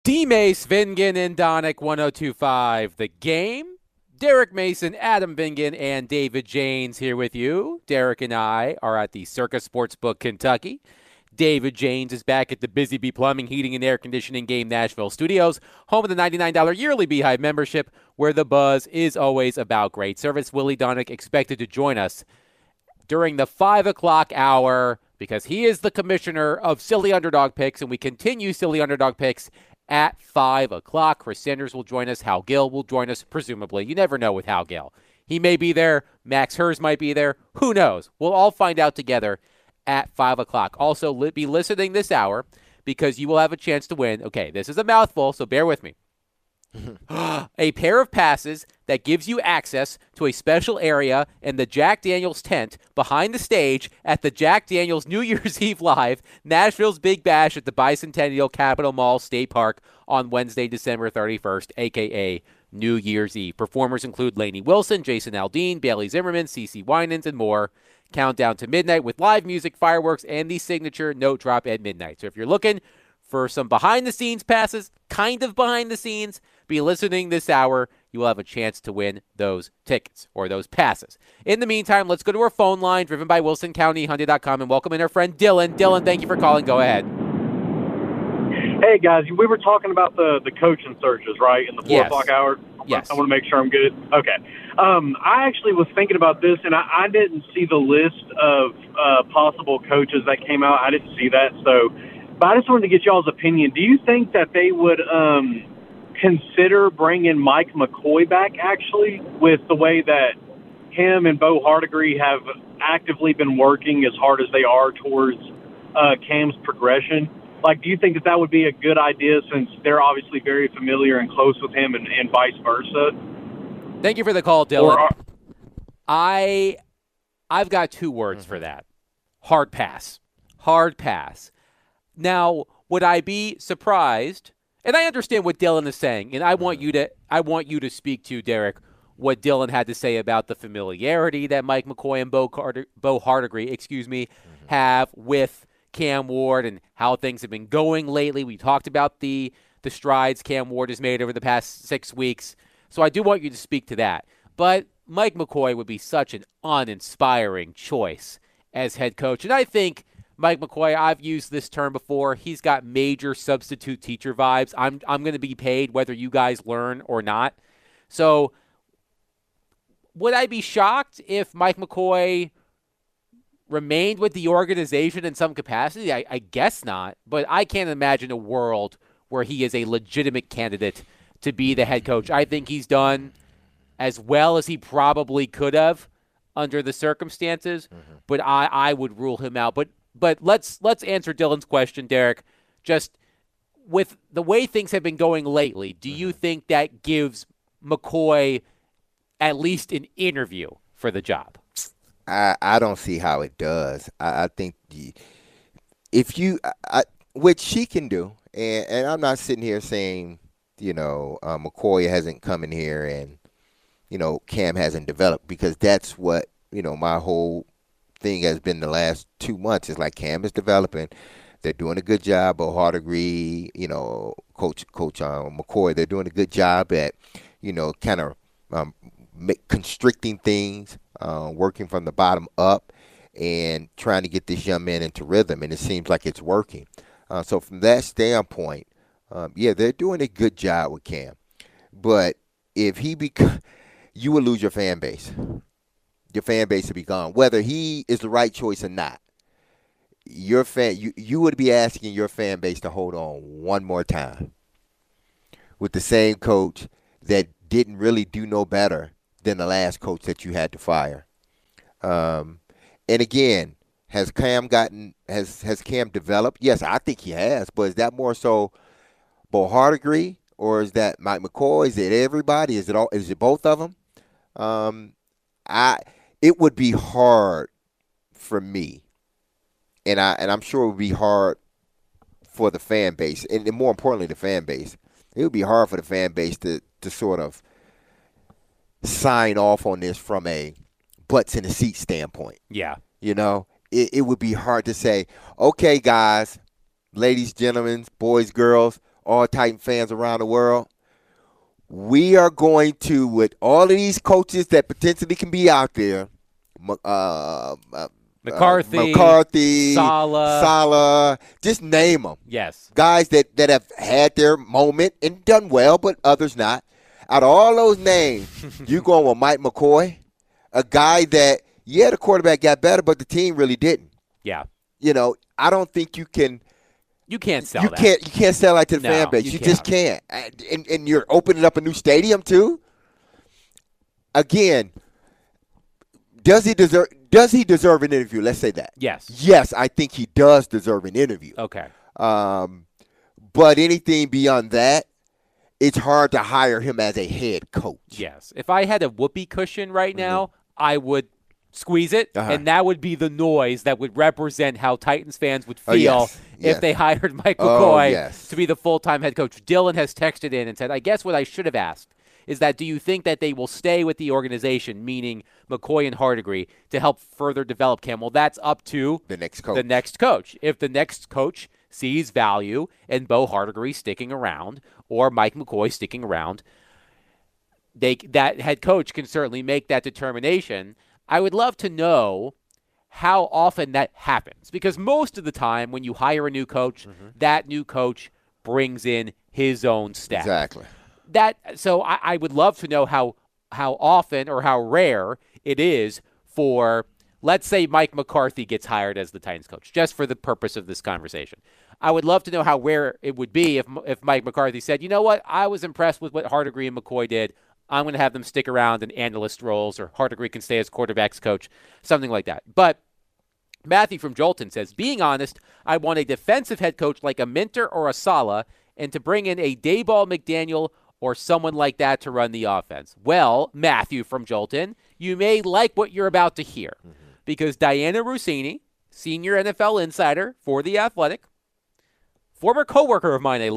D-Mace, Vingen, and Donick, 1025. The Game. Derek Mason, Adam Vingen, and David Janes here with you. Derek and I are at the Circus Sportsbook, Kentucky. David Janes is back at the Busy Bee Plumbing, Heating, and Air Conditioning Game Nashville Studios, home of the $99 yearly Beehive membership, where the buzz is always about great service. Willie Donick expected to join us during the 5 o'clock hour because he is the commissioner of Silly Underdog Picks, and we continue Silly Underdog Picks at 5 o'clock. Chris Sanders will join us. Hal Gill will join us, presumably. You never know with Hal Gill. He may be there. Max Hers might be there. Who knows? We'll all find out together at 5 o'clock. Also, be listening this hour because you will have a chance to win. Okay, this is a mouthful, so bear with me. A pair of passes that gives you access to a special area in the Jack Daniels tent behind the stage at the Jack Daniels New Year's Eve Live, Nashville's Big Bash at the Bicentennial Capitol Mall State Park on Wednesday, December 31st, a.k.a. New Year's Eve. Performers include Lainey Wilson, Jason Aldean, Bailey Zimmerman, CeCe Winans, and more. Countdown to midnight with live music, fireworks, and the signature note drop at midnight. So if you're looking for some behind-the-scenes passes, kind of behind-the-scenes, be listening this hour. You will have a chance to win those tickets or those passes. In the meantime, let's go to our phone line, driven by WilsonCountyHyundai.com, and welcome in our friend Dylan. Dylan, thank you for calling. Go ahead. Hey, guys, we were talking about the coaching searches, right, in the 4 o'clock hour? Yes. I want to make sure I'm good. Okay. I actually was thinking about this, and I didn't see the list of possible coaches that came out. I didn't see that, but I just wanted to get y'all's opinion. Do you think that they would consider bringing Mike McCoy back, actually, with the way that him and Bo Hardigree have actively been working as hard as they are towards Cam's progression? Like, do you think that would be a good idea since they're obviously very familiar and close with him and vice versa? Thank you for the call, Dylan. I've got two words for that. Hard pass. Hard pass. Now, would I be surprised? And I understand what Dylan is saying, and I want you to speak to, Derek, what Dylan had to say about the familiarity that Mike McCoy and Bo Hardigree, have with Cam Ward and how things have been going lately. We talked about the strides Cam Ward has made over the past 6 weeks. So I do want you to speak to that. But Mike McCoy would be such an uninspiring choice as head coach. And I think Mike McCoy, I've used this term before, he's got major substitute teacher vibes. I'm going to be paid whether you guys learn or not. So would I be shocked if Mike McCoy remained with the organization in some capacity? I guess not, but I can't imagine a world where he is a legitimate candidate to be the head coach. I think he's done as well as he probably could have under the circumstances, but I would rule him out. But let's answer Dylan's question, Derek. Just with the way things have been going lately, do you think that gives McCoy at least an interview for the job? I don't see how it does. I think which she can do, and I'm not sitting here saying, McCoy hasn't come in here and, Cam hasn't developed, because that's what, my whole thing has been the last 2 months. Is like Cam is developing. They're doing a good job. Bo Hardigree, Coach McCoy, they're doing a good job at, kind of constricting things, working from the bottom up and trying to get this young man into rhythm, and it seems like it's working. So from that standpoint, they're doing a good job with Cam. But if you will lose your fan base. Your fan base will be gone. Whether he is the right choice or not, you would be asking your fan base to hold on one more time with the same coach that didn't really do no better than the last coach that you had to fire. And again, has Cam developed? Yes, I think he has. But is that more so Bo Hardigree, or is that Mike McCoy? Is it everybody? Is it both of them? It would be hard for me, and I'm sure it would be hard for the fan base, and more importantly, the fan base. It would be hard for the fan base to sort of sign off on this from a butts in the seat standpoint. Yeah. It would be hard to say, okay, guys, ladies, gentlemen, boys, girls, all Titan fans around the world. We are going to, with all of these coaches that potentially can be out there, McCarthy, Saleh, just name them. Yes. Guys that have had their moment and done well, but others not. Out of all those names, you going with Mike McCoy, a guy that, the quarterback got better, but the team really didn't. Yeah. I don't think you can. You can't sell that. You can't sell that to the fan base. You just can't. And you're opening up a new stadium too. Again, does he deserve an interview? Let's say that. Yes. Yes, I think he does deserve an interview. Okay. But anything beyond that, it's hard to hire him as a head coach. Yes. If I had a whoopee cushion right now, I would squeeze it, and that would be the noise that would represent how Titans fans would feel if they hired Mike McCoy to be the full-time head coach. Dylan has texted in and said, I guess what I should have asked is that do you think that they will stay with the organization, meaning McCoy and Hardegree, to help further develop Cam? Well, that's up to the next coach. If the next coach sees value in Bo Hardegree sticking around or Mike McCoy sticking around, that head coach can certainly make that determination. I would love to know how often that happens, because most of the time when you hire a new coach, that new coach brings in his own staff. Exactly. So I would love to know how often or how rare it is for, let's say, Mike McCarthy gets hired as the Titans coach, just for the purpose of this conversation. I would love to know how rare it would be if Mike McCarthy said, you know what, I was impressed with what Hardegree and McCoy did. I'm going to have them stick around in analyst roles, or Hardegree can stay as quarterbacks coach, something like that. But Matthew from Jolton says, being honest, I want a defensive head coach like a Minter or a Saleh, and to bring in a Dayball McDaniel or someone like that to run the offense. Well, Matthew from Jolton, you may like what you're about to hear, because Diana Russini, senior NFL insider for The Athletic, former coworker of mine a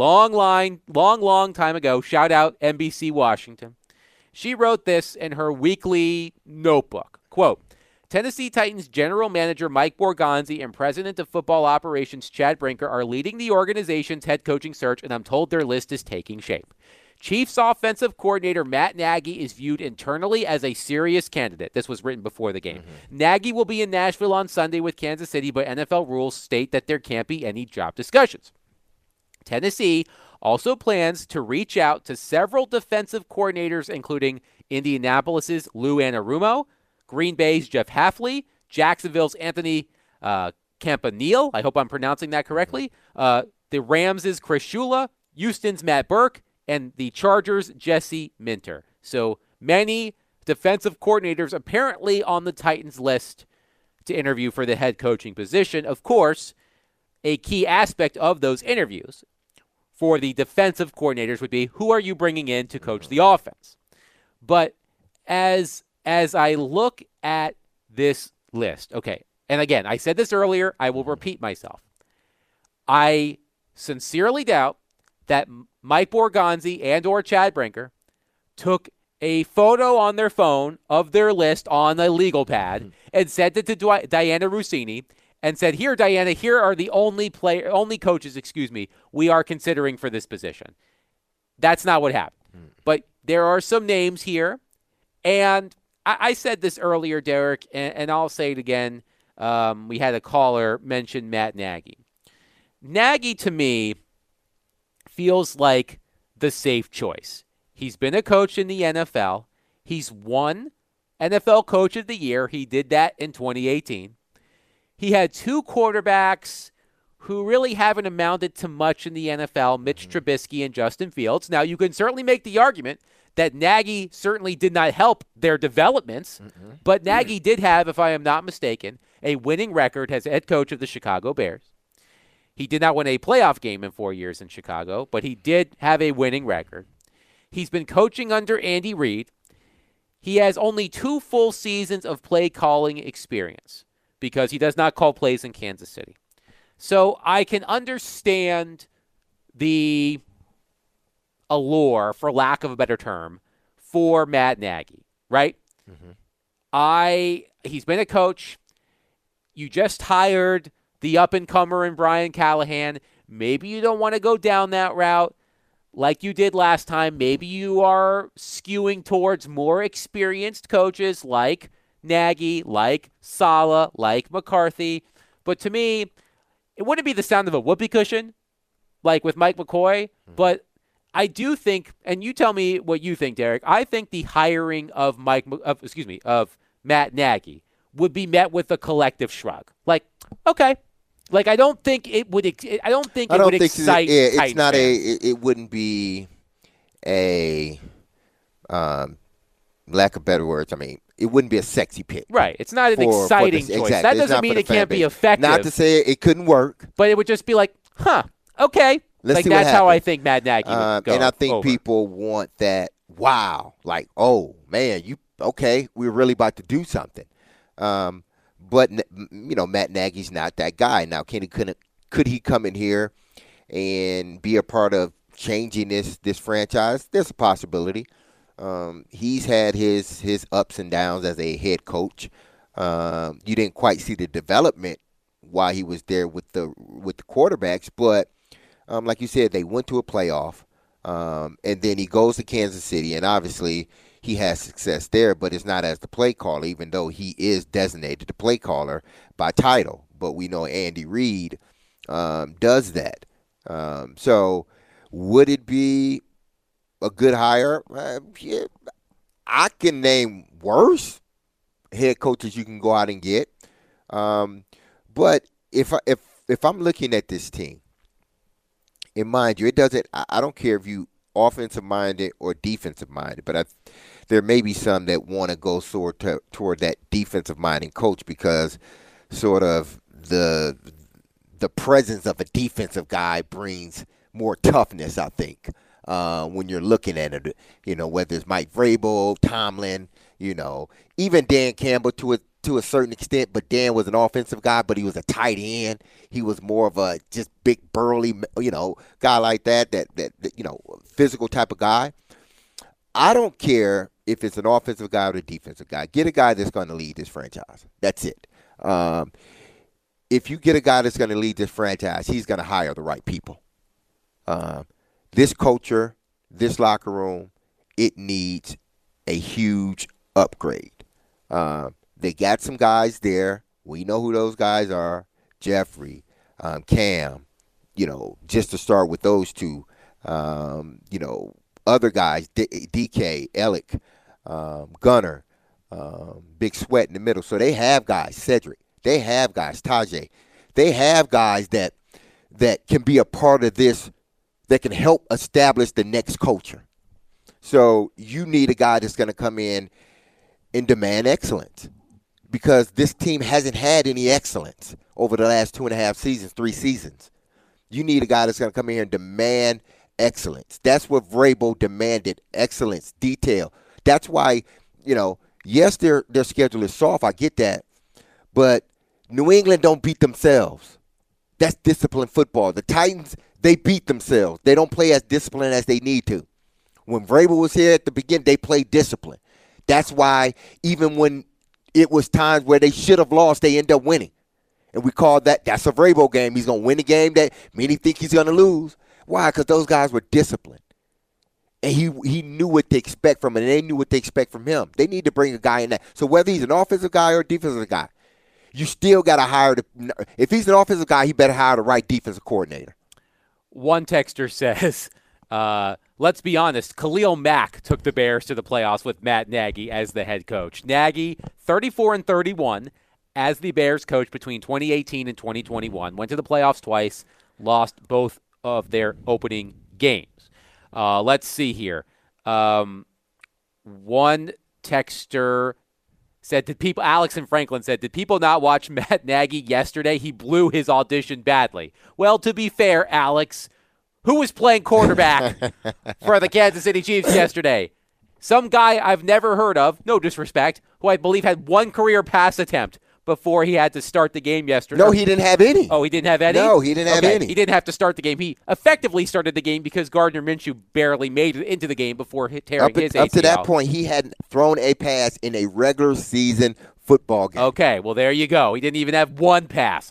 long time ago, shout out NBC Washington, she wrote this in her weekly notebook. Quote, Tennessee Titans general manager Mike Borgonzi and president of football operations Chad Brinker are leading the organization's head coaching search, and I'm told their list is taking shape. Chiefs offensive coordinator Matt Nagy is viewed internally as a serious candidate. This was written before the game. Nagy will be in Nashville on Sunday with Kansas City, but NFL rules state that there can't be any job discussions. Tennessee also plans to reach out to several defensive coordinators, including Indianapolis's Lou Anarumo, Green Bay's Jeff Hafley, Jacksonville's Anthony Campanile. I hope I'm pronouncing that correctly. The Rams' Chris Shula, Houston's Matt Burke, and the Chargers' Jesse Minter. So many defensive coordinators apparently on the Titans list to interview for the head coaching position. Of course, a key aspect of those interviews for the defensive coordinators would be, who are you bringing in to coach the offense? But as I look at this list, okay, and again, I said this earlier, I will repeat myself. I sincerely doubt that Mike Borgonzi and or Chad Brinker took a photo on their phone of their list on a legal pad and sent it to Diana Russini and said, here, Diana, here are the only coaches, we are considering for this position. That's not what happened. But there are some names here, and I said this earlier, Derek, and I'll say it again. We had a caller mention Matt Nagy. Nagy, to me, feels like the safe choice. He's been a coach in the NFL. He's won NFL Coach of the Year. He did that in 2018. He had two quarterbacks who really haven't amounted to much in the NFL, Mitch Trubisky and Justin Fields. Now, you can certainly make the argument that Nagy certainly did not help their developments, but Nagy did have, if I am not mistaken, a winning record as head coach of the Chicago Bears. He did not win a playoff game in 4 years in Chicago, but he did have a winning record. He's been coaching under Andy Reid. He has only 2 full seasons of play calling experience because he does not call plays in Kansas City. So I can understand the allure, for lack of a better term, for Matt Nagy, right? He's been a coach. You just hired the up-and-comer in Brian Callahan. maybe you don't want to go down that route like you did last time. Maybe you are skewing towards more experienced coaches like Nagy, like Saleh, like McCarthy. But to me, it wouldn't be the sound of a whoopee cushion like with Mike McCoy, but I do think, and you tell me what you think, Derek, I think the hiring of Matt Nagy would be met with a collective shrug. Like, okay. Like, I don't think it would excite it's not fans. it wouldn't be a lack of better words. I mean, it wouldn't be a sexy pick. Right. It's not an exciting choice. Exactly. That doesn't mean it can't be effective. Not to say it couldn't work. But it would just be like, okay. Let's see that's what how I happens. think Matt Nagy would go and I think over. people want that, wow, like, oh, man, we're really about to do something. But, Matt Nagy's not that guy. Now, could he come in here and be a part of changing this franchise? There's a possibility. He's had his ups and downs as a head coach. You didn't quite see the development while he was there with the quarterbacks, but like you said, they went to a playoff, and then he goes to Kansas City, and obviously he has success there, but it's not as the play caller, even though he is designated the play caller by title. But we know Andy Reid does that. So would it be a good hire? Yeah, I can name worse head coaches you can go out and get. But if I'm looking at this team, and mind you, I don't care if you offensive minded or defensive minded, but there may be some that want to go toward that defensive minded coach because sort of the presence of a defensive guy brings more toughness, I think, when you're looking at it. Whether it's Mike Vrabel, Tomlin, even Dan Campbell to a certain extent, but Dan was an offensive guy, but he was a tight end. He was more of a just big, burly, guy like that physical type of guy. I don't care if it's an offensive guy or a defensive guy. Get a guy that's going to lead this franchise. That's it. If you get a guy that's going to lead this franchise, he's going to hire the right people. This culture, this locker room, it needs a huge upgrade. They got some guys there. We know who those guys are. Jeffrey, Cam, just to start with those two. Other guys, DK, Ellick, Gunner, Big Sweat in the middle. So they have guys, Cedric. They have guys, Tajay. They have guys that can be a part of this, that can help establish the next culture. So you need a guy that's going to come in and demand excellence, because this team hasn't had any excellence over the last 2.5 seasons, 3 seasons. You need a guy that's going to come in here and demand excellence. That's what Vrabel demanded, excellence, detail. That's why, yes, their schedule is soft. I get that. But New England don't beat themselves. That's disciplined football. The Titans, they beat themselves. They don't play as disciplined as they need to. When Vrabel was here at the beginning, they played discipline. That's why even when it was times where they should have lost, they end up winning. And we call that's a Vrabel game. He's going to win the game that many think he's going to lose. Why? Because those guys were disciplined. And he knew what to expect from him, and they knew what to expect from him. They need to bring a guy in that. So whether he's an offensive guy or a defensive guy, you still got to hire if he's an offensive guy, he better hire the right defensive coordinator. One texter says, let's be honest, Khalil Mack took the Bears to the playoffs with Matt Nagy as the head coach. Nagy, 34-31 as the Bears coach between 2018 and 2021. Went to the playoffs twice, lost both of their opening games. Let's see here. One texter said, Alex and Franklin said, did people not watch Matt Nagy yesterday? He blew his audition badly. Well, to be fair, Alex, who was playing quarterback for the Kansas City Chiefs yesterday? Some guy I've never heard of, no disrespect, who I believe had one career pass attempt before he had to start the game yesterday. No, he didn't have any. Oh, he didn't have any? No, he didn't have any. He didn't have to start the game. He effectively started the game because Gardner Minshew barely made it into the game before tearing his ACL. Up to that point, he hadn't thrown a pass in a regular season football game. Okay, well, there you go. He didn't even have one pass.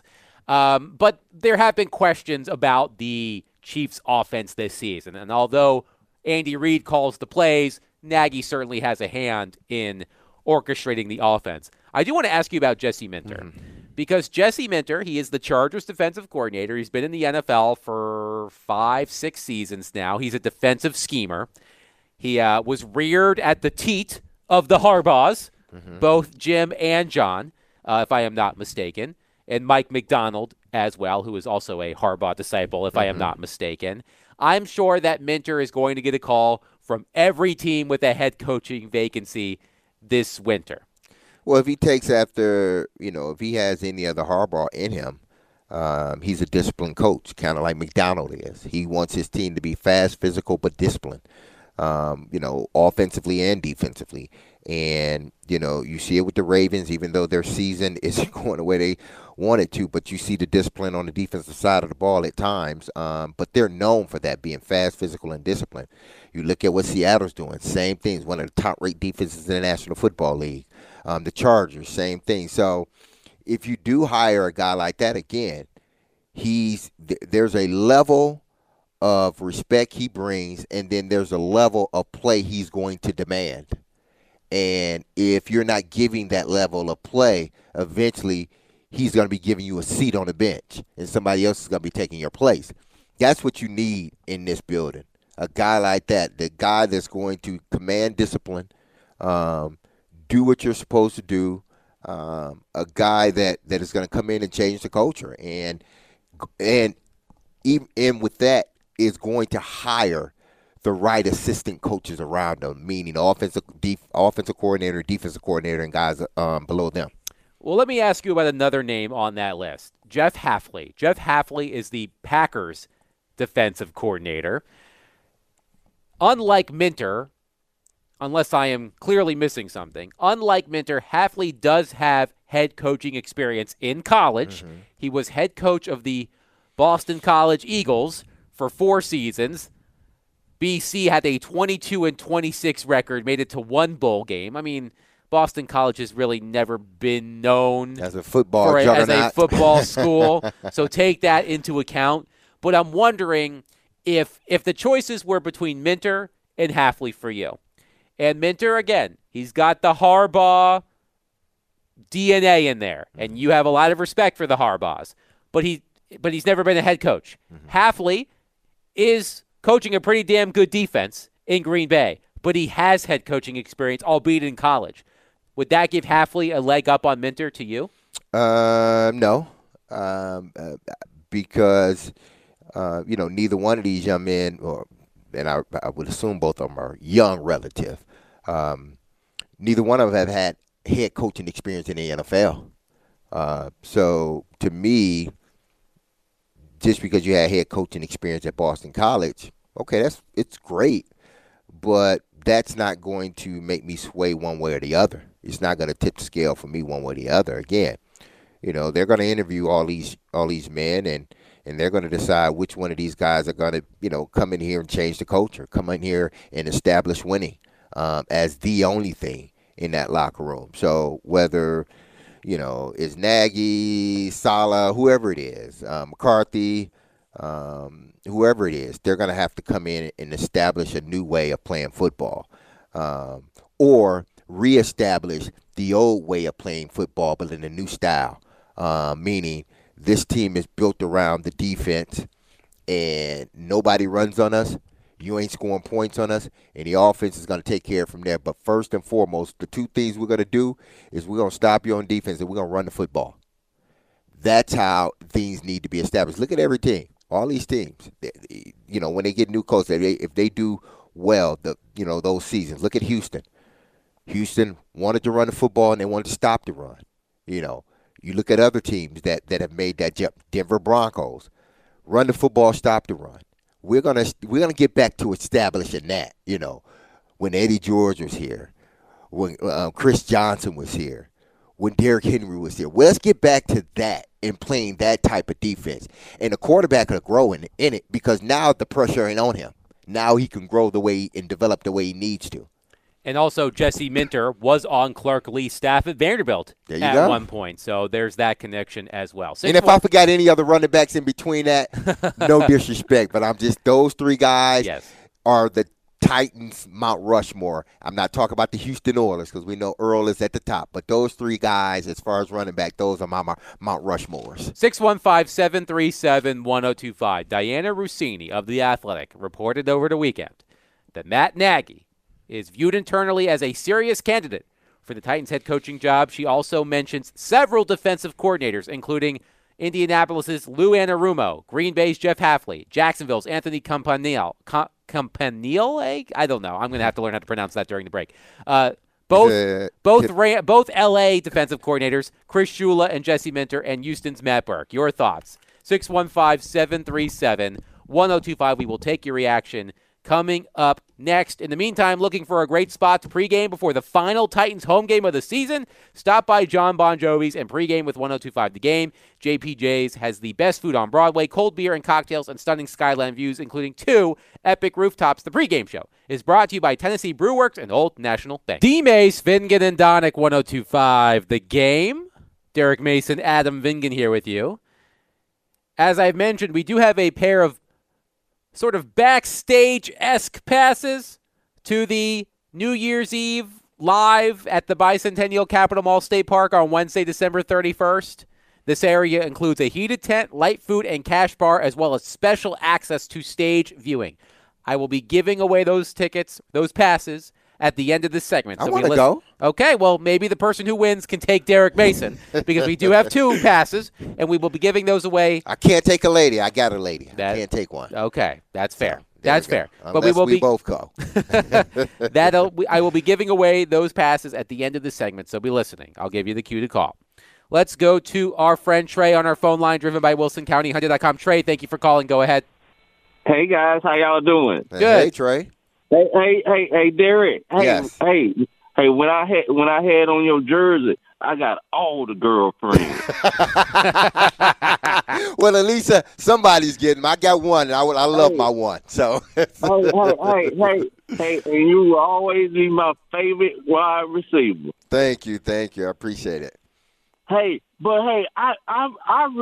But there have been questions about the Chiefs' offense this season. And although Andy Reid calls the plays, Nagy certainly has a hand in orchestrating the offense. I do want to ask you about Jesse Minter. Because Jesse Minter, he is the Chargers defensive coordinator. He's been in the NFL for 5-6 seasons now. He's a defensive schemer. He was reared at the teat of the Harbaughs, both Jim and John, if I am not mistaken, and Mike McDonald as well, who is also a Harbaugh disciple, if I am not mistaken. I'm sure that Minter is going to get a call from every team with a head coaching vacancy this winter. Well, if he takes after, if he has any other Harbaugh in him, he's a disciplined coach, kind of like McDonald is. He wants his team to be fast, physical, but disciplined, offensively and defensively. And, you see it with the Ravens, even though their season isn't going the way they want it to, but you see the discipline on the defensive side of the ball at times. But they're known for that, being fast, physical, and disciplined. You look at what Seattle's doing, same things, one of the top-rated defenses in the National Football League. The Chargers, same thing. So if you do hire a guy like that, again, there's a level of respect he brings, and then there's a level of play he's going to demand. And if you're not giving that level of play, eventually he's going to be giving you a seat on the bench, and somebody else is going to be taking your place. That's what you need in this building, a guy like that, the guy that's going to command discipline, do what you're supposed to do, a guy that is going to come in and change the culture, and with that is going to hire the right assistant coaches around them, meaning offensive coordinator, defensive coordinator, and guys below them. Well, let me ask you about another name on that list, Jeff Hafley. Jeff Hafley is the Packers defensive coordinator. Unlike Minter, unless I am clearly missing something, unlike Minter, Hafley does have head coaching experience in college. He was head coach of the Boston College Eagles for 4 seasons. BC had a 22-26 record, made it to 1 bowl game. I mean, Boston College has really never been known as a football school, so take that into account. But I'm wondering if the choices were between Minter and Hafley for you. And Minter, again, he's got the Harbaugh DNA in there, and you have a lot of respect for the Harbaughs. But he's never been a head coach. Hafley is coaching a pretty damn good defense in Green Bay, but he has head coaching experience, albeit in college. Would that give Hafley a leg up on Minter to you? No, because neither one of these young men, and I would assume both of them are young relative. Neither one of them have had head coaching experience in the NFL. So to me, just because you had head coaching experience at Boston College, okay, it's great, but that's not going to make me sway one way or the other. It's not going to tip the scale for me one way or the other. Again, they're going to interview all these men, and they're going to decide which one of these guys are going to, come in here and change the culture, come in here and establish winning as the only thing in that locker room. So whether, it's Nagy, Saleh, whoever it is, McCarthy, whoever it is, they're going to have to come in and establish a new way of playing football, or reestablish the old way of playing football, but in a new style, meaning this team is built around the defense and nobody runs on us. You ain't scoring points on us, and the offense is going to take care of from there. But first and foremost, the 2 things we're going to do is we're going to stop you on defense and we're going to run the football. That's how things need to be established. Look at every team. All these teams, when they get new coaches, if they do well, those seasons. Look at Houston. Houston wanted to run the football and they wanted to stop the run. You look at other teams that have made that jump. Denver Broncos, run the football, stop the run. We're gonna get back to establishing that. When Eddie George was here, when Chris Johnson was here, when Derrick Henry was here. Well, let's get back to that and playing that type of defense. And the quarterback will grow in it because now the pressure ain't on him. Now he can grow the way and develop the way he needs to. And also, Jesse Minter was on Clark Lee's staff at Vanderbilt at one point. So there's that connection as well. And if I forgot any other running backs in between that, no disrespect, but I'm just those three guys are the Titans Mount Rushmore. I'm not talking about the Houston Oilers because we know Earl is at the top, but those three guys, as far as running back, those are my Mount Rushmores. 615-737-1025. Diana Rossini of The Athletic reported over the weekend that Matt Nagy is viewed internally as a serious candidate for the Titans head coaching job. She also mentions several defensive coordinators, including Indianapolis's Lou Anarumo, Green Bay's Jeff Hafley, Jacksonville's Anthony Campanile. Campanile? I don't know. I'm going to have to learn how to pronounce that during the break. Both LA defensive coordinators, Chris Shula and Jesse Minter, and Houston's Matt Burke. Your thoughts? 615-737-1025. We will take your reaction coming up next. In the meantime, looking for a great spot to pregame before the final Titans home game of the season? Stop by John Bon Jovi's and pregame with 1025 The Game. JPJ's has the best food on Broadway, cold beer and cocktails, and stunning skyline views, including 2 epic rooftops. The pregame show is brought to you by Tennessee Brew Works and Old National Bank. D-Mace, Vingan, and Donick, 1025 The Game. Derek Mason, Adam Vingan here with you. As I've mentioned, we do have a pair of sort of backstage-esque passes to the New Year's Eve live at the Bicentennial Capitol Mall State Park on Wednesday, December 31st. This area includes a heated tent, light food, and cash bar, as well as special access to stage viewing. I will be giving away those tickets, those passes, at the end of this segment. I want to go. Okay, well, maybe the person who wins can take Derek Mason because we do have 2 passes, and we will be giving those away. I can't take a lady. I got a lady. I can't take one. Okay, that's fair. That's fair. Unless but we both go. I will be giving away those passes at the end of the segment, so be listening. I'll give you the cue to call. Let's go to our friend Trey on our phone line, driven by WilsonCountyHunter.com. Trey, thank you for calling. Go ahead. Hey, guys. How y'all doing? Good. Hey, Trey. Hey, Derek. Hey, yes. Hey. When I had on your jersey, I got all the girlfriends. Well, at least somebody's getting them. I got one, and I love my one. So. hey, and you will always be my favorite wide receiver. Thank you. I appreciate it. Hey, I'm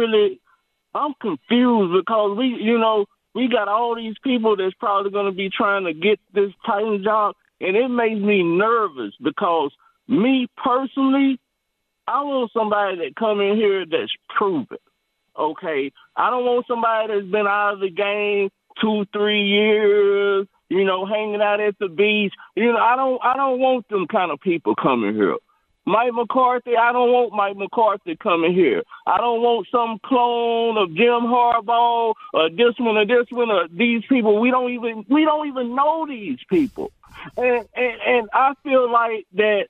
confused because we got all these people that's probably going to be trying to get this Titan job, and it makes me nervous because me personally, I want somebody that come in here that's proven. Okay, I don't want somebody that's been out of the game 2-3 years, hanging out at the beach. I don't want them kind of people coming here. Mike McCarthy, I don't want Mike McCarthy coming here. I don't want some clone of Jim Harbaugh or this one or these people. We don't even know these people. And I feel like that,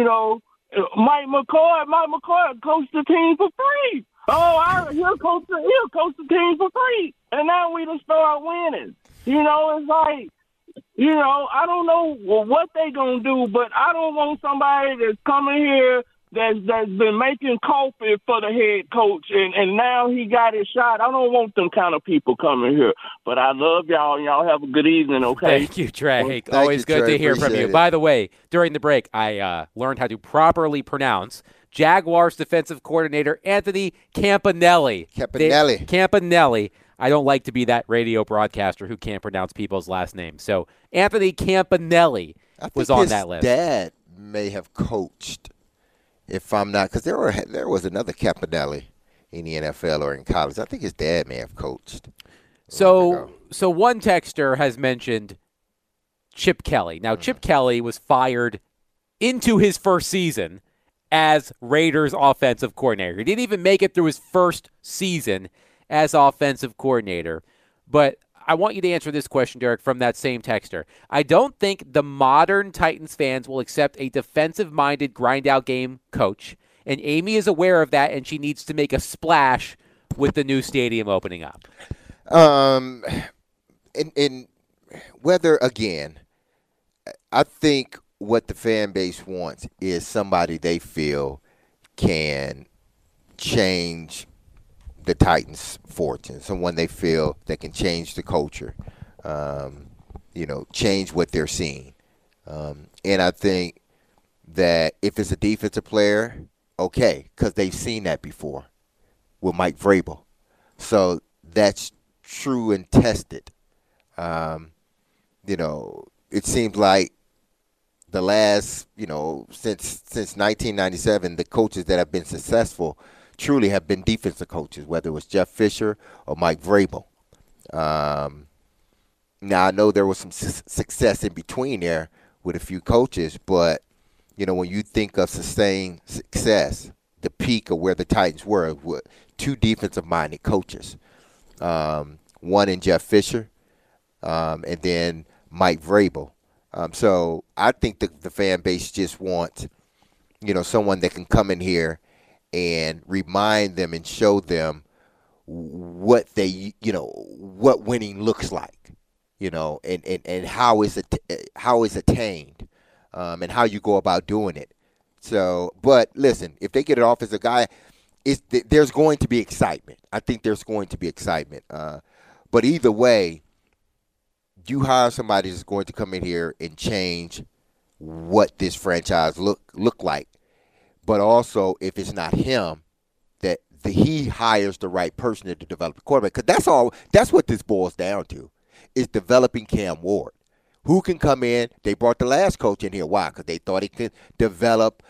Mike McCarthy coached the team for free. He'll coach the team for free. And now we done start winning. It's like, I don't know what they going to do, but I don't want somebody that's coming here that's been making coffee for the head coach, and now he got his shot. I don't want them kind of people coming here. But I love y'all, and y'all have a good evening, okay? Thank you, Trey. Always good to hear from you. By the way, during the break, I learned how to properly pronounce Jaguars defensive coordinator Anthony Campanile. Campanile. I don't like to be that radio broadcaster who can't pronounce people's last names. So Anthony Campanile was on that list. His dad may have coached, if I'm not, because there was another Campanile in the NFL or in college. I think his dad may have coached. So one texter has mentioned Chip Kelly. Now, Chip Kelly was fired into his first season as Raiders offensive coordinator. He didn't even make it through his first season as offensive coordinator. But I want you to answer this question, Derek, from that same texter. I don't think the modern Titans fans will accept a defensive-minded, grind-out game coach, and Amy is aware of that, and she needs to make a splash with the new stadium opening up. In whether, again, I think what the fan base wants is somebody they feel can change the Titans' fortune, someone they feel that can change the culture, change what they're seeing. And I think that if it's a defensive player, okay, because they've seen that before with Mike Vrabel. So that's true and tested. It seems like the last, since 1997, the coaches that have been successful truly have been defensive coaches, whether it was Jeff Fisher or Mike Vrabel. Now, I know there was some success in between there with a few coaches, but, when you think of sustained success, the peak of where the Titans were with two defensive-minded coaches, one in Jeff Fisher and then Mike Vrabel. So I think the fan base just wants, someone that can come in here and remind them and show them what what winning looks like, and how it's attained, and how you go about doing it. So, but listen, if they get an offensive guy, there's going to be excitement. I think there's going to be excitement. But either way, you hire somebody that's going to come in here and change what this franchise look like. But also, if it's not him, that he hires the right person to develop the quarterback. Because that's what this boils down to, is developing Cam Ward. Who can come in? They brought the last coach in here. Why? Because they thought he could develop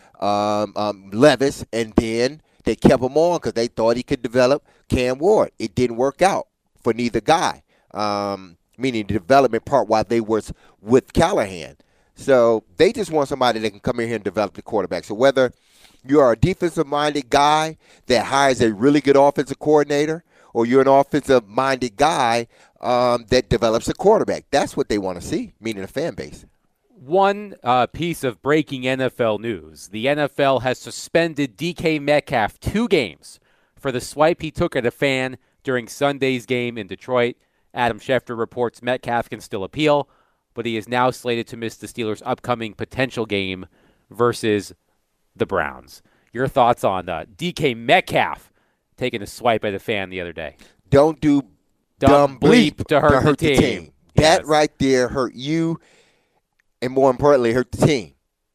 Levis, and then they kept him on because they thought he could develop Cam Ward. It didn't work out for neither guy, meaning the development part while they was with Callahan. So they just want somebody that can come in here and develop the quarterback. So whether you are a defensive-minded guy that hires a really good offensive coordinator, or you're an offensive-minded guy that develops a quarterback, that's what they want to see, meaning a fan base. One piece of breaking NFL news. The NFL has suspended DK Metcalf 2 games for the swipe he took at a fan during Sunday's game in Detroit. Adam Schefter reports Metcalf can still appeal, but he is now slated to miss the Steelers' upcoming potential game versus the Browns. Your thoughts on DK Metcalf taking a swipe at a fan the other day? Don't do dumb bleep to hurt the team. That right there hurt you, and more importantly, hurt the team.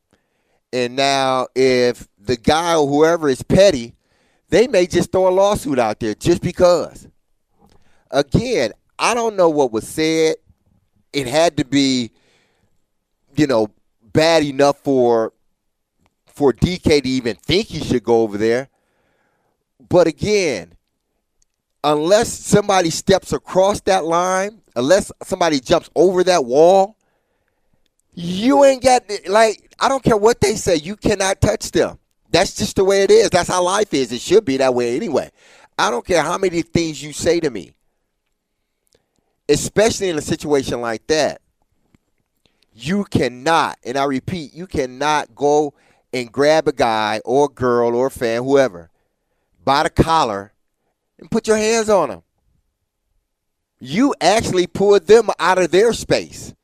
And now if the guy or whoever is petty, they may just throw a lawsuit out there just because. Again, I don't know what was said. It had to be, bad enough for DK to even think he should go over there. But again, unless somebody steps across that line, unless somebody jumps over that wall, you ain't got, I don't care what they say, you cannot touch them. That's just the way it is. That's how life is. It should be that way anyway. I don't care how many things you say to me, especially in a situation like that. You cannot, and I repeat, you cannot go and grab a guy or a girl or a fan, whoever, by the collar and put your hands on them. You actually pulled them out of their space.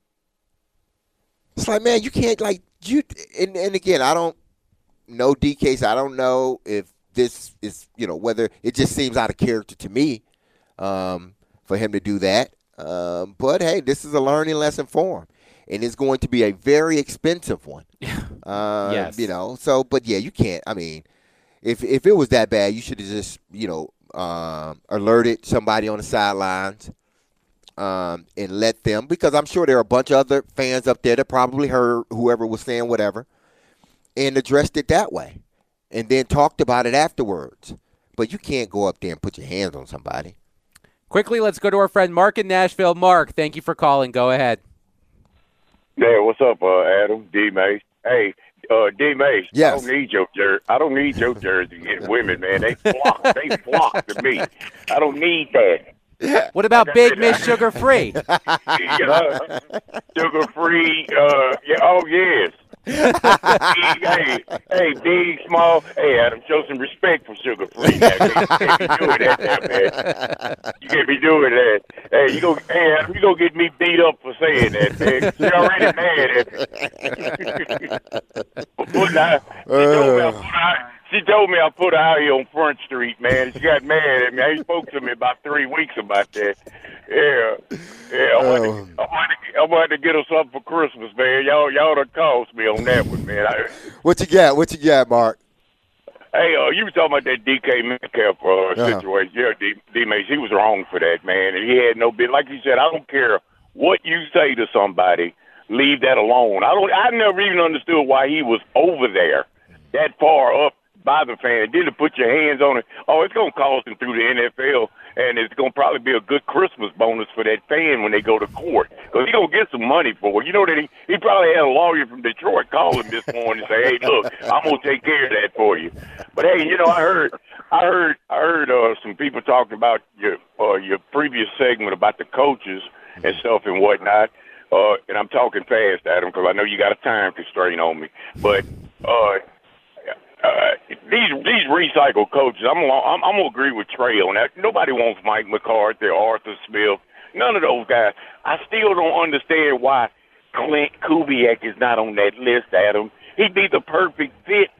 It's like, man, you can't, and again, I don't know DK's. I don't know if this is, whether it just seems out of character to me for him to do that. But, hey, this is a learning lesson for him. And it's going to be a very expensive one. Yes. So, but, yeah, you can't. I mean, if it was that bad, you should have just, alerted somebody on the sidelines and let them, because I'm sure there are a bunch of other fans up there that probably heard whoever was saying whatever and addressed it that way and then talked about it afterwards. But you can't go up there and put your hands on somebody. Quickly, let's go to our friend Mark in Nashville. Mark, thank you for calling. Go ahead. Yeah, what's up, Adam, D. Mace? Hey, D. Mace, yes. I don't need your jersey. Women, man, they flock to me. I don't need that. What about Big Miss Sugar Free? Sugar Free, oh, yes. hey, big, small. Hey, Adam, show some respect for Sugar Free. Man. You can't be doing that, man. You can't be doing that. Hey, Adam, you gonna get me beat up for saying that, man. You're already mad at me. She told me I put her out here on Front Street, man. She got mad at me. He spoke to me about 3 weeks about that. Yeah. I'm going to get us something for Christmas, man. Y'all done cost me on that one, man. What you got, Mark? Hey, you were talking about that DK Metcalf situation. Yeah, D-Mace, he was wrong for that, man. And he had no business. Like you said, I don't care what you say to somebody. Leave that alone. I never even understood why he was over there that far up by the fan. Then to put your hands on it, it's going to cost him through the NFL, and it's going to probably be a good Christmas bonus for that fan when they go to court, because he's going to get some money for it. You know that he probably had a lawyer from Detroit call him this morning and say, hey, look, I'm going to take care of that for you. But, hey, you know, I heard some people talking about your previous segment about the coaches and stuff and whatnot, and I'm talking fast, Adam, because I know you got a time constraint on me. But these recycled coaches, I'm gonna agree with Trey on that. Nobody wants Mike McCarthy or Arthur Smith. None of those guys. I still don't understand why Clint Kubiak is not on that list, Adam. He'd be the perfect fit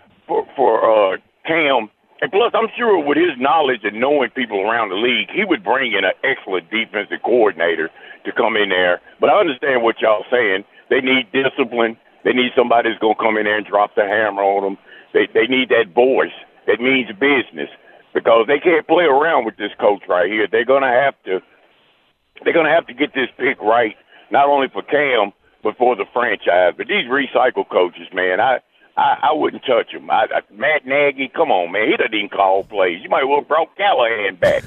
for Cam. And plus, I'm sure with his knowledge and knowing people around the league, he would bring in an excellent defensive coordinator to come in there. But I understand what y'all saying. They need discipline. They need somebody that's going to come in there and drop the hammer on them. They need that voice that means business, because they can't play around with this coach right here. They're going to have to get this pick right, not only for Cam, but for the franchise. But these recycle coaches, man, I wouldn't touch them. Matt Nagy, come on, man. He doesn't even call plays. You might well have brought Callahan back.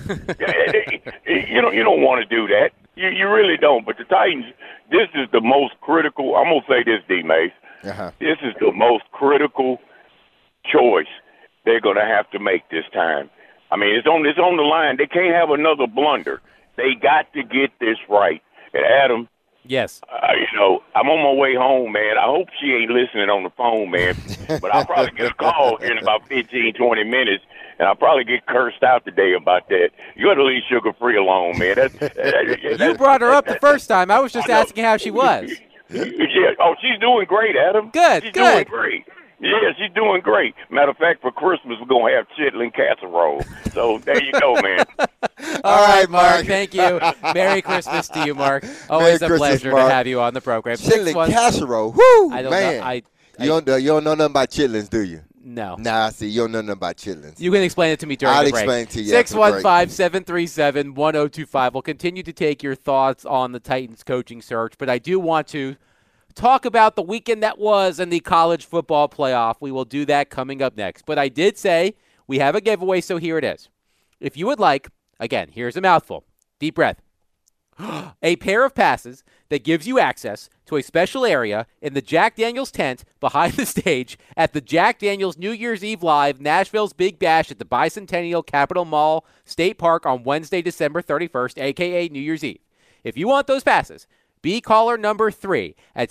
You don't want to do that. You really don't. But the Titans, this is the most critical. I'm going to say this, D-Mace. Uh-huh. This is the most critical choice they're going to have to make this time. I mean, it's on the line. They can't have another blunder. They got to get this right. And Adam, yes, I'm on my way home, man. I hope she ain't listening on the phone, man. But I'll probably get a call here in about 15, 20 minutes, and I'll probably get cursed out today about that. You got to leave Sugar Free alone, man. You brought her up the first time. I was just asking how she was. Yeah. Oh, she's doing great, Adam. Good. Doing great. Yeah, she's doing great. Matter of fact, for Christmas, we're going to have chitlin casserole. So there you go, man. All right, Mark. Thank you. Merry Christmas to you, Mark. Always a pleasure to have you on the program. Chitlin casserole. Woo, I don't man. You don't know nothing about chitlins, do you? No. Nah, see, you don't know nothing about chitlins. You can explain it to me during the break. I'll explain it to you. 615-737-1025. We'll continue to take your thoughts on the Titans coaching search, but I do want to talk about the weekend that was in the college football playoff. We will do that coming up next. But I did say we have a giveaway, so here it is. If you would like, again, here's a mouthful. Deep breath. A pair of passes that gives you access to a special area in the Jack Daniels tent behind the stage at the Jack Daniels New Year's Eve Live, Nashville's Big Bash at the Bicentennial Capitol Mall State Park on Wednesday, December 31st, a.k.a. New Year's Eve. If you want those passes, be caller number 3 at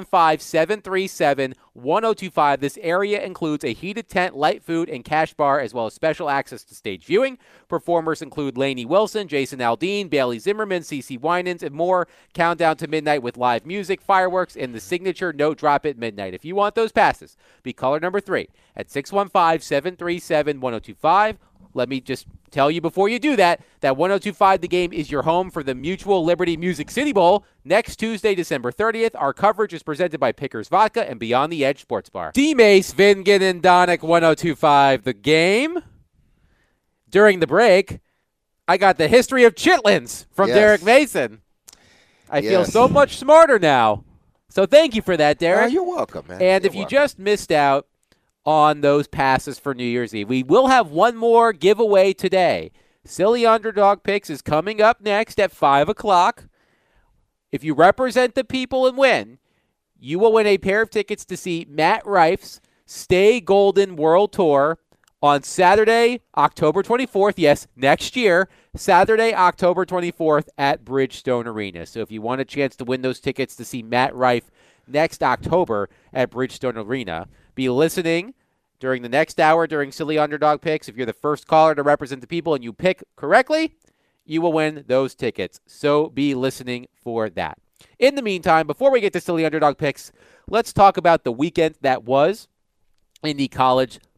615-737-1025. This area includes a heated tent, light food, and cash bar, as well as special access to stage viewing. Performers include Lainey Wilson, Jason Aldean, Bailey Zimmerman, CeCe Winans, and more. Countdown to midnight with live music, fireworks, and the signature Note Drop at Midnight. If you want those passes, be caller number 3 at 615-737-1025. Let me just tell you before you do that 1025 The Game is your home for the Mutual Liberty Music City Bowl next Tuesday, December 30th. Our coverage is presented by Pickers Vodka and Beyond the Edge Sports Bar. D-Mace, Vingan, and Donick, 1025 The Game. During the break, I got the history of chitlins from Derek Mason. I feel so much smarter now. So thank you for that, Derek. You're welcome, man. And if you just missed out on those passes for New Year's Eve, we will have one more giveaway today. Silly Underdog Picks is coming up next at 5 o'clock. If you represent the people and win, you will win a pair of tickets to see Matt Rife's Stay Golden World Tour on Saturday, October 24th. Yes, next year, Saturday, October 24th at Bridgestone Arena. So if you want a chance to win those tickets to see Matt Rife next October at Bridgestone Arena, be listening during the next hour during Silly Underdog Picks. If you're the first caller to represent the people and you pick correctly, you will win those tickets. So be listening for that. In the meantime, before we get to Silly Underdog Picks, let's talk about the weekend that was in the college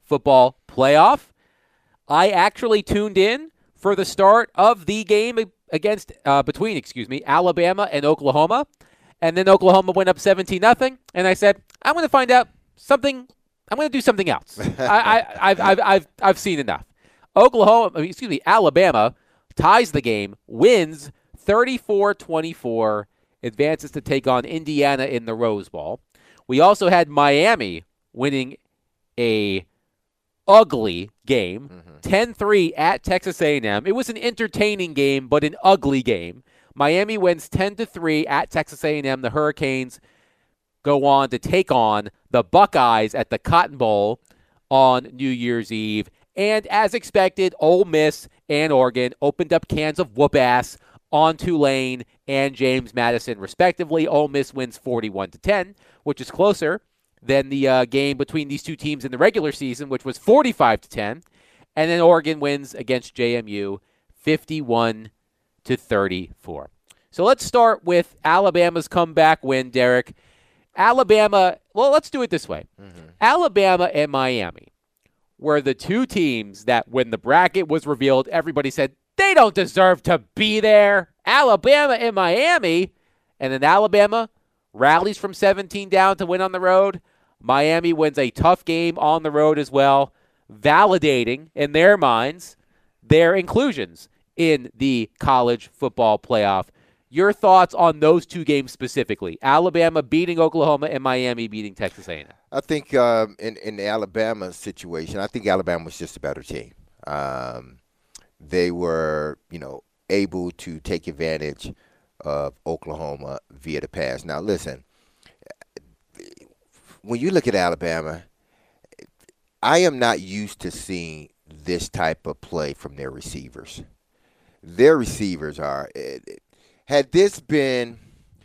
football playoff. I actually tuned in for the start of the game between Alabama and Oklahoma. And then Oklahoma went up 17-0. And I said, I'm going to find out something. I'm going to do something else. I've seen enough. Alabama ties the game, wins 34-24, advances to take on Indiana in the Rose Bowl. We also had Miami winning a ugly game, 10-3 at Texas A&M. It was an entertaining game, but an ugly game. Miami wins 10-3 at Texas A&M. The Hurricanes go on to take on the Buckeyes at the Cotton Bowl on New Year's Eve. And as expected, Ole Miss and Oregon opened up cans of whoop-ass on Tulane and James Madison, respectively. Ole Miss wins 41-10, which is closer than the game between these two teams in the regular season, which was 45-10. And then Oregon wins against JMU 51-34. So let's start with Alabama's comeback win, Derek. Alabama, well, let's do it this way. Alabama and Miami were the two teams that when the bracket was revealed, everybody said, they don't deserve to be there. Alabama and Miami. And then Alabama rallies from 17 down to win on the road. Miami wins a tough game on the road as well, validating, in their minds, their inclusions in the college football playoff. Your thoughts on those two games specifically? Alabama beating Oklahoma and Miami beating Texas A&M. I think in the Alabama situation, I think Alabama was just a better team. They were, able to take advantage of Oklahoma via the pass. Now, listen, when you look at Alabama, I am not used to seeing this type of play from their receivers. Their receivers are had this been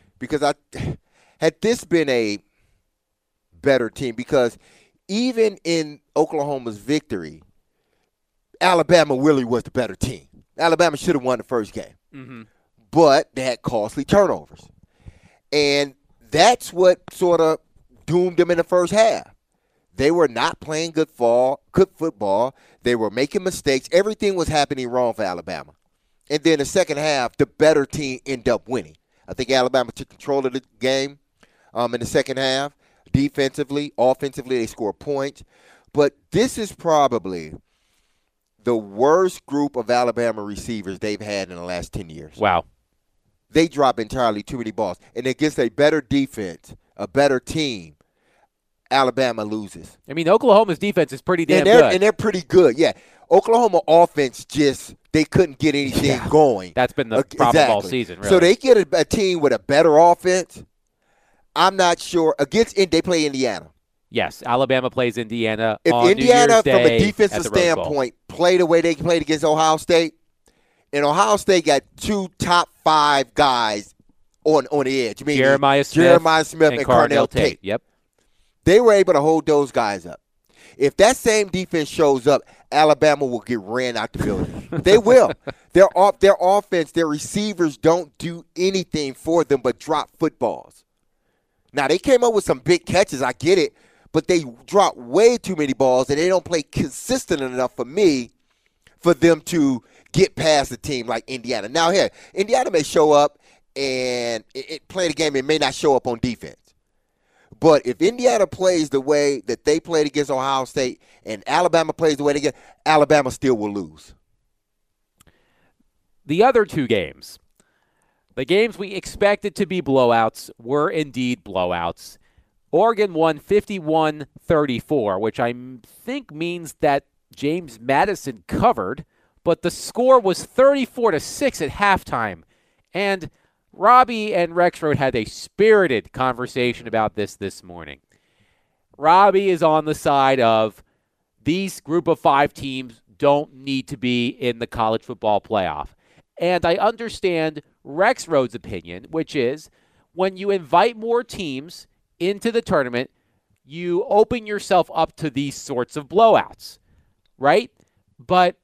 a better team, because even in Oklahoma's victory, Alabama really was the better team. Alabama should have won the first game, but they had costly turnovers, and that's what sort of doomed them in the first half. They were not playing good football. They were making mistakes. Everything was happening wrong for Alabama. And then the second half, the better team ended up winning. I think Alabama took control of the game in the second half. Defensively, offensively, they scored points. But this is probably the worst group of Alabama receivers they've had in the last 10 years. Wow. They drop entirely too many balls. And against a better defense, a better team, Alabama loses. I mean, Oklahoma's defense is pretty damn good. And they're pretty good, yeah. Oklahoma offense they couldn't get anything going. That's been the problem all season, really. So they get a team with a better offense. I'm not sure. They play Indiana. Yes, Alabama plays Indiana if on Indiana, New Year's Day from a defensive standpoint, play the way they played against Ohio State, and Ohio State got two top 5 guys on the edge. Jeremiah Smith and Carnell Tate. Yep. They were able to hold those guys up. If that same defense shows up, Alabama will get ran out the building. They will. Their offense, their receivers don't do anything for them but drop footballs. Now, they came up with some big catches, I get it, but they drop way too many balls, and they don't play consistent enough for them to get past a team like Indiana. Now, here, Indiana may show up and play the game and may not show up on defense. But if Indiana plays the way that they played against Ohio State and Alabama plays the way they get, Alabama still will lose. The other two games, the games we expected to be blowouts, were indeed blowouts. Oregon won 51-34, which I think means that James Madison covered, but the score was 34-6 at halftime. And Robbie and Rexroad had a spirited conversation about this morning. Robbie is on the side of these group of 5 teams don't need to be in the college football playoff. And I understand Rexroad's opinion, which is when you invite more teams into the tournament, you open yourself up to these sorts of blowouts, right? But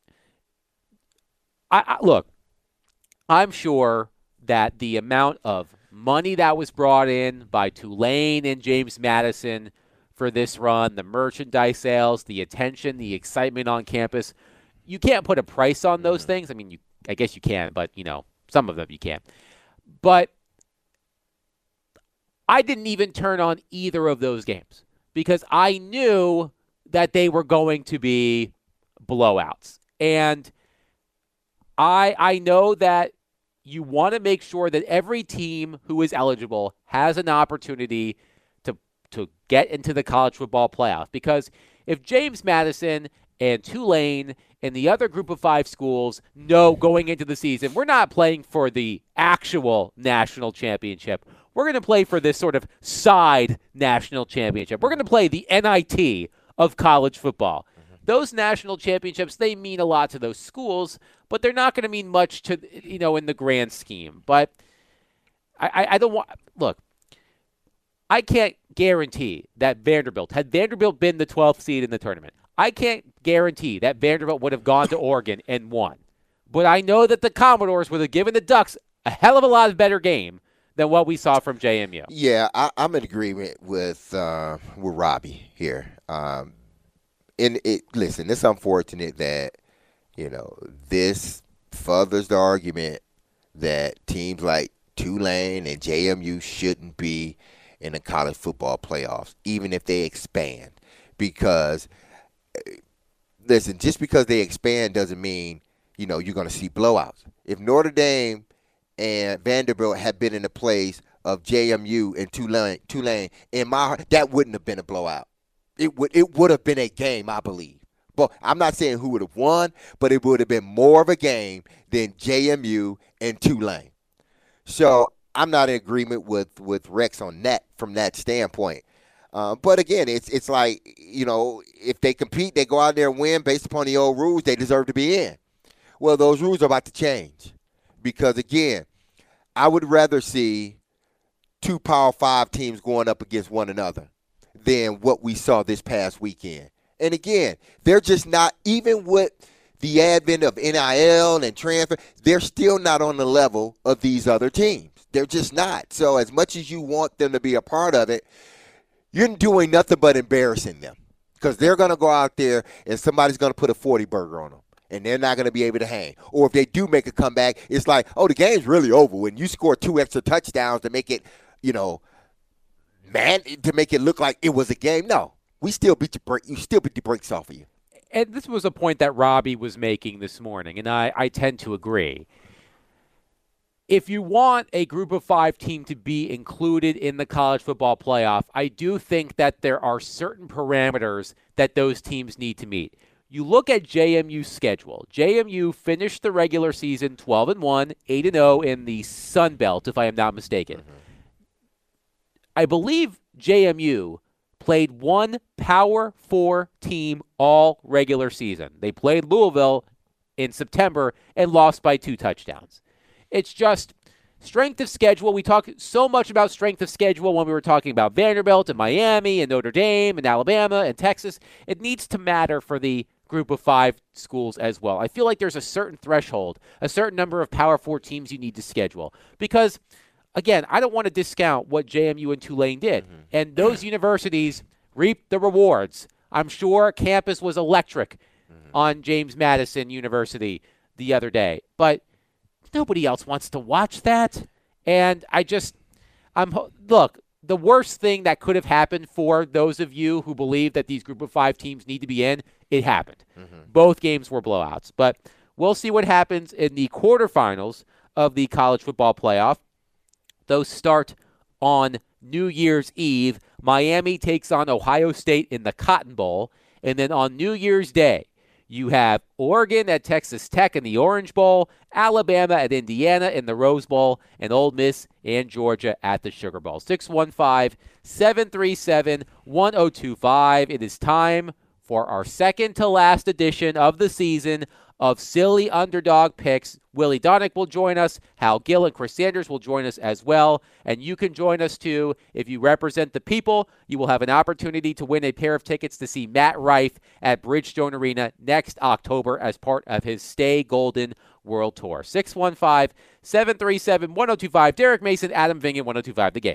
look, I'm sure that the amount of money that was brought in by Tulane and James Madison for this run, the merchandise sales, the attention, the excitement on campus. You can't put a price on those things. I mean, I guess you can, but, some of them you can. But I didn't even turn on either of those games because I knew that they were going to be blowouts. And I know that you want to make sure that every team who is eligible has an opportunity to get into the college football playoff. Because if James Madison and Tulane and the other group of 5 schools know going into the season, we're not playing for the actual national championship. We're going to play for this sort of side national championship. We're going to play the NIT of college football. Those national championships, they mean a lot to those schools, but they're not going to mean much to, in the grand scheme. But I don't want – look, I can't guarantee that had Vanderbilt been the 12th seed in the tournament, I can't guarantee that Vanderbilt would have gone to Oregon and won. But I know that the Commodores would have given the Ducks a hell of a lot better game than what we saw from JMU. Yeah, I'm in agreement with Robbie here. Listen, it's unfortunate that, this furthers the argument that teams like Tulane and JMU shouldn't be in the college football playoffs, even if they expand. Because, listen, just because they expand doesn't mean, you're going to see blowouts. If Notre Dame and Vanderbilt had been in the place of JMU and Tulane, in my heart, that wouldn't have been a blowout. It would have been a game, I believe. But I'm not saying who would have won, but it would have been more of a game than JMU and Tulane. So I'm not in agreement with Rex on that from that standpoint. But again, it's like, if they compete, they go out there and win based upon the old rules, they deserve to be in. Well, those rules are about to change because, again, I would rather see 2 Power 5 teams going up against one another than what we saw this past weekend. And again, they're just not, even with the advent of NIL and transfer, they're still not on the level of these other teams. They're just not. So as much as you want them to be a part of it, you're doing nothing but embarrassing them because they're going to go out there and somebody's going to put a 40 burger on them. And they're not going to be able to hang. Or if they do make a comeback, it's like, the game's really over. When you score 2 extra touchdowns to make it, to make it look like it was a game. No, we still beat the brakes off of you. And this was a point that Robbie was making this morning, and I tend to agree. If you want a group of 5 team to be included in the college football playoff, I do think that there are certain parameters that those teams need to meet. You look at JMU's schedule. JMU finished the regular season 12-1, 8-0 in the Sun Belt, if I am not mistaken. I believe JMU played 1 Power 4 team all regular season. They played Louisville in September and lost by 2 touchdowns. It's just strength of schedule. We talk so much about strength of schedule when we were talking about Vanderbilt and Miami and Notre Dame and Alabama and Texas. It needs to matter for the group of 5 schools as well. I feel like there's a certain threshold, a certain number of Power 4 teams you need to schedule. Because, again, I don't want to discount what JMU and Tulane did. And those universities reaped the rewards. I'm sure campus was electric on James Madison University the other day. But nobody else wants to watch that. And look, the worst thing that could have happened for those of you who believe that these group of 5 teams need to be in, it happened. Both games were blowouts. But we'll see what happens in the quarterfinals of the college football playoff. Those start on New Year's Eve. Miami takes on Ohio State in the Cotton Bowl. And then on New Year's Day, you have Oregon at Texas Tech in the Orange Bowl, Alabama at Indiana in the Rose Bowl, and Ole Miss and Georgia at the Sugar Bowl. 615-737-1025. It is time for our second to last edition of the season of Silly Underdog Picks. Willie Donick will join us. Hal Gill and Chris Sanders will join us as well. And you can join us too. If you represent the people, you will have an opportunity to win a pair of tickets to see Matt Rife at Bridgestone Arena next October as part of his Stay Golden World Tour. 615-737-1025. Derek Mason, Adam Vingan, 1025 The Game.